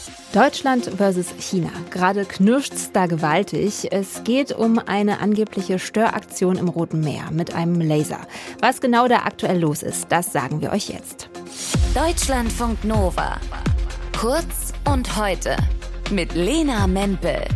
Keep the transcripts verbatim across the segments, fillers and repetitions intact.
Deutschland versus China. Gerade knirscht's da gewaltig. Es geht um eine angebliche Störaktion im Roten Meer mit einem Laser. Was genau da aktuell los ist, das sagen wir euch jetzt. Deutschlandfunk Nova. Kurz und heute mit Lena Mempel.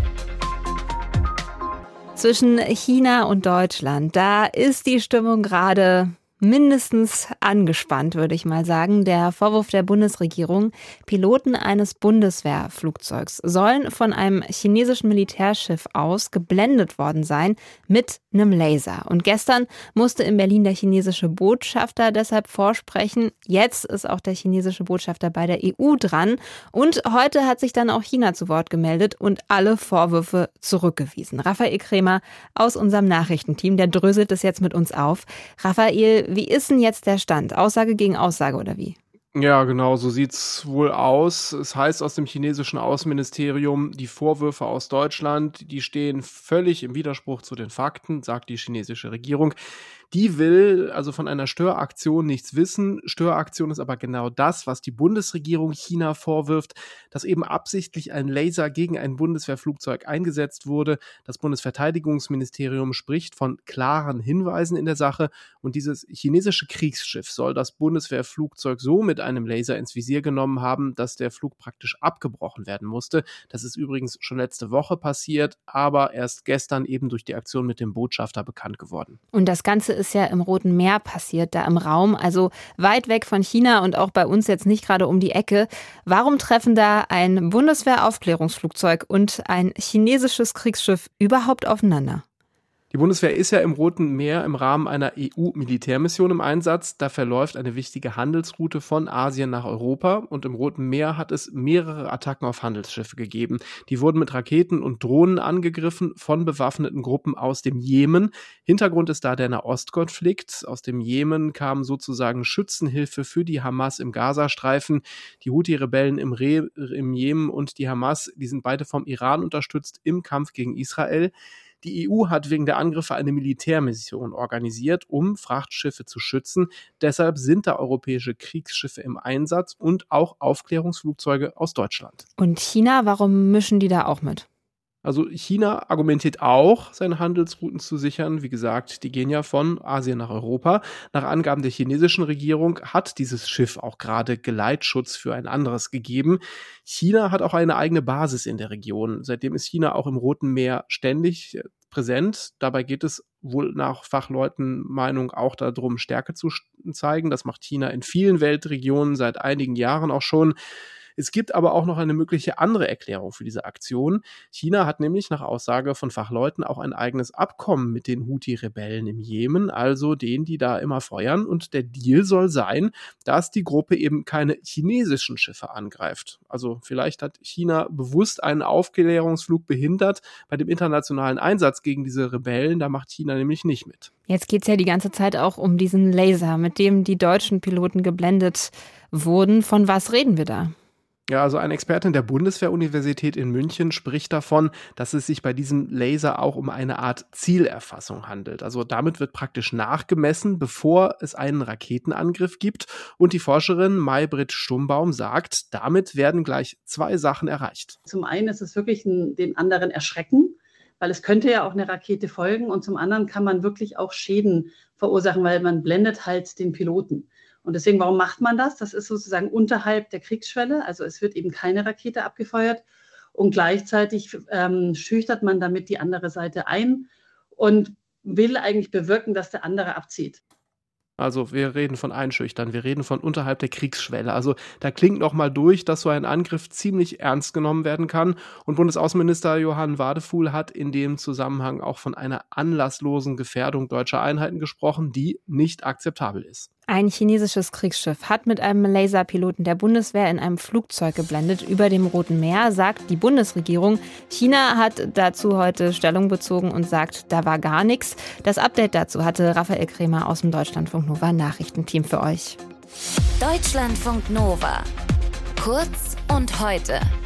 Zwischen China und Deutschland, da ist die Stimmung gerade mindestens angespannt, würde ich mal sagen. Der Vorwurf der Bundesregierung: Piloten eines Bundeswehrflugzeugs sollen von einem chinesischen Militärschiff aus geblendet worden sein mit einem Laser. Und gestern musste in Berlin der chinesische Botschafter deshalb vorsprechen. Jetzt ist auch der chinesische Botschafter bei der E U dran. Und heute hat sich dann auch China zu Wort gemeldet und alle Vorwürfe zurückgewiesen. Raphael Krämer aus unserem Nachrichtenteam, der dröselt es jetzt mit uns auf. Raphael, wie ist denn jetzt der Stand? Aussage gegen Aussage oder wie? Ja, genau, so sieht's wohl aus. Es heißt aus dem chinesischen Außenministerium, die Vorwürfe aus Deutschland, die stehen völlig im Widerspruch zu den Fakten, sagt die chinesische Regierung. Die will also von einer Störaktion nichts wissen. Störaktion ist aber genau das, was die Bundesregierung China vorwirft, dass eben absichtlich ein Laser gegen ein Bundeswehrflugzeug eingesetzt wurde. Das Bundesverteidigungsministerium spricht von klaren Hinweisen in der Sache und dieses chinesische Kriegsschiff soll das Bundeswehrflugzeug so mit einem Laser ins Visier genommen haben, dass der Flug praktisch abgebrochen werden musste. Das ist übrigens schon letzte Woche passiert, aber erst gestern eben durch die Aktion mit dem Botschafter bekannt geworden. Und das Ganze ist ja im Roten Meer passiert, da im Raum, also weit weg von China und auch bei uns jetzt nicht gerade um die Ecke. Warum treffen da ein Bundeswehraufklärungsflugzeug und ein chinesisches Kriegsschiff überhaupt aufeinander? Die Bundeswehr ist ja im Roten Meer im Rahmen einer E U-Militärmission im Einsatz. Da verläuft eine wichtige Handelsroute von Asien nach Europa und im Roten Meer hat es mehrere Attacken auf Handelsschiffe gegeben. Die wurden mit Raketen und Drohnen angegriffen von bewaffneten Gruppen aus dem Jemen. Hintergrund ist da der Nahostkonflikt. Aus dem Jemen kam sozusagen Schützenhilfe für die Hamas im Gazastreifen. Die Houthi-Rebellen im, Re- im Jemen und die Hamas, die sind beide vom Iran unterstützt im Kampf gegen Israel. Die E U hat wegen der Angriffe eine Militärmission organisiert, um Frachtschiffe zu schützen. Deshalb sind da europäische Kriegsschiffe im Einsatz und auch Aufklärungsflugzeuge aus Deutschland. Und China, warum mischen die da auch mit? Also China argumentiert auch, seine Handelsrouten zu sichern. Wie gesagt, die gehen ja von Asien nach Europa. Nach Angaben der chinesischen Regierung hat dieses Schiff auch gerade Geleitschutz für ein anderes gegeben. China hat auch eine eigene Basis in der Region. Seitdem ist China auch im Roten Meer ständig präsent. Dabei geht es wohl nach Fachleuten Meinung auch darum, Stärke zu zeigen. Das macht China in vielen Weltregionen seit einigen Jahren auch schon. Es gibt aber auch noch eine mögliche andere Erklärung für diese Aktion. China hat nämlich nach Aussage von Fachleuten auch ein eigenes Abkommen mit den Houthi-Rebellen im Jemen, also denen, die da immer feuern. Und der Deal soll sein, dass die Gruppe eben keine chinesischen Schiffe angreift. Also vielleicht hat China bewusst einen Aufklärungsflug behindert bei dem internationalen Einsatz gegen diese Rebellen. Da macht China nämlich nicht mit. Jetzt geht es ja die ganze Zeit auch um diesen Laser, mit dem die deutschen Piloten geblendet wurden. Von was reden wir da? Ja, also eine Expertin der Bundeswehr-Universität in München spricht davon, dass es sich bei diesem Laser auch um eine Art Zielerfassung handelt. Also damit wird praktisch nachgemessen, bevor es einen Raketenangriff gibt. Und die Forscherin Maybrit Stumbaum sagt, damit werden gleich zwei Sachen erreicht. Zum einen ist es wirklich ein, den anderen erschrecken, weil es könnte ja auch eine Rakete folgen. Und zum anderen kann man wirklich auch Schäden verursachen, weil man blendet halt den Piloten. Und deswegen, warum macht man das? Das ist sozusagen unterhalb der Kriegsschwelle. Also es wird eben keine Rakete abgefeuert. Und gleichzeitig ähm, schüchtert man damit die andere Seite ein und will eigentlich bewirken, dass der andere abzieht. Also wir reden von Einschüchtern, wir reden von unterhalb der Kriegsschwelle. Also da klingt noch mal durch, dass so ein Angriff ziemlich ernst genommen werden kann. Und Bundesaußenminister Johann Wadefuhl hat in dem Zusammenhang auch von einer anlasslosen Gefährdung deutscher Einheiten gesprochen, die nicht akzeptabel ist. Ein chinesisches Kriegsschiff hat mit einem Laserpiloten der Bundeswehr in einem Flugzeug geblendet über dem Roten Meer, sagt die Bundesregierung. China hat dazu heute Stellung bezogen und sagt, da war gar nichts. Das Update dazu hatte Raphael Krämer aus dem Deutschlandfunk Nova Nachrichtenteam für euch. Deutschlandfunk Nova. Kurz und heute.